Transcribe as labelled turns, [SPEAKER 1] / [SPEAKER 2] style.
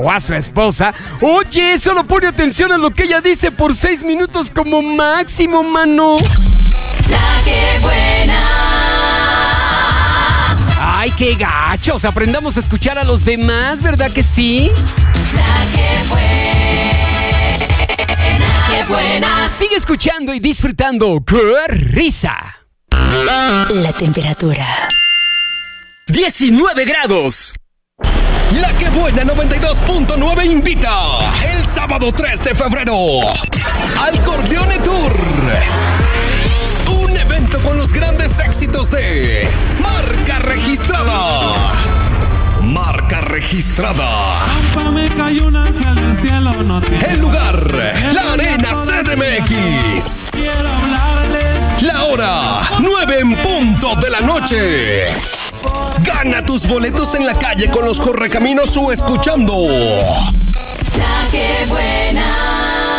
[SPEAKER 1] o a su esposa. Oye, solo pone atención a lo que ella dice por 6 minutos como máximo, mano.
[SPEAKER 2] La que buena.
[SPEAKER 1] Ay, qué gachos. Aprendamos a escuchar a los demás, ¿verdad que sí?
[SPEAKER 2] La que buena. Qué buena.
[SPEAKER 1] Sigue escuchando y disfrutando. ¡Qué risa!
[SPEAKER 3] La temperatura.
[SPEAKER 4] 19 grados. La que buena 92.9 invita el sábado 3 de febrero al Corleone Tour. Un evento con los grandes éxitos de Marca Registrada. Marca Registrada. El lugar, la Arena CDMX. La hora, 9 en punto de la noche. Gana tus boletos en la calle con los Correcaminos o escuchando